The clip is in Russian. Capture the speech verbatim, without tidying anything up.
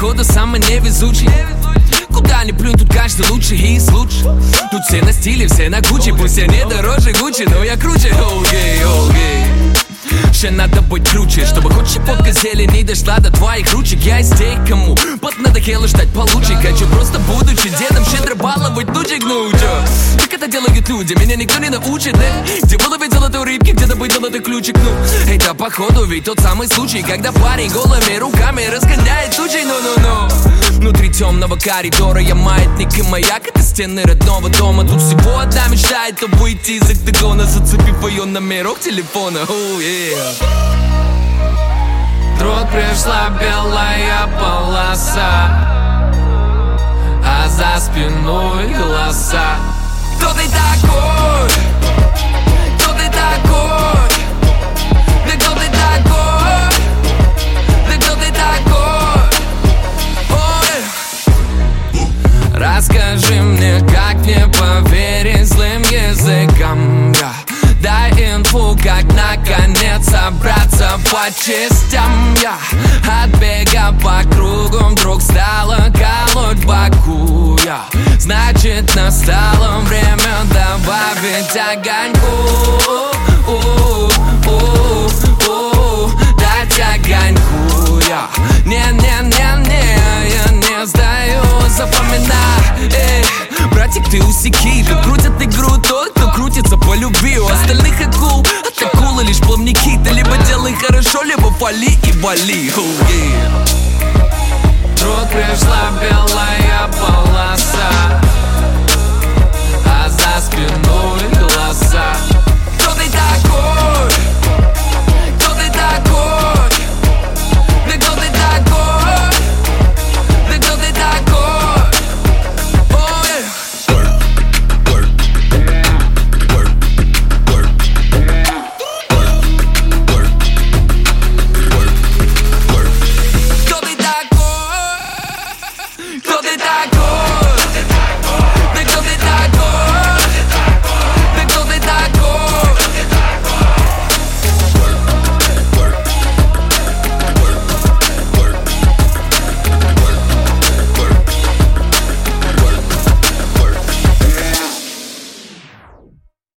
походу самый невезучий. Куда ни плюнь, тут каждый лучше из лучших. Тут все на стиле, все на куче. Пусть я не дороже Гуччи, но я круче. Окей, окей. Ще надо быть круче, чтобы хоть щепотка зелени дошла до твоих ручек. Я из тех, кому под надоело ждать получше. Хочу просто, будучи дедом, щедро баловать лучик. Ну чё, как это делают люди, меня никто не научит, да? Где выловить золотой рыбки, где добыть золотой ключик. Ну, это походу ведь тот самый случай, когда парень голыми руками разгоняет тучи. Ну-ну-ну. Внутри темного коридора я маятник и маяк. Это стены родного дома. Тут всего одна мечта, это выйти из октагона, зацепив ее номерок телефона. Oh, yeah. Вдруг пришла белая полоса, а за спиной голоса. Кто ты такой? Кто ты такой? Да кто ты такой? Да кто ты такой? Ой. Расскажи мне, как мне поверить злым языкам, yeah. Дай инфу, как наконец собраться по частям, я yeah. От бега по кругу вдруг стало колоть боку, я yeah. Значит настало время добавить огоньку, дать огоньку, я yeah. Не-не-не-не, я не сдаю, запоминай, эй. Братик, ты усеки, тут крутят игру тот, кто крутится по любви. У остальных акул, от акулы лишь плавники. Ты либо делай хорошо, либо фали и вали. Oh, yeah.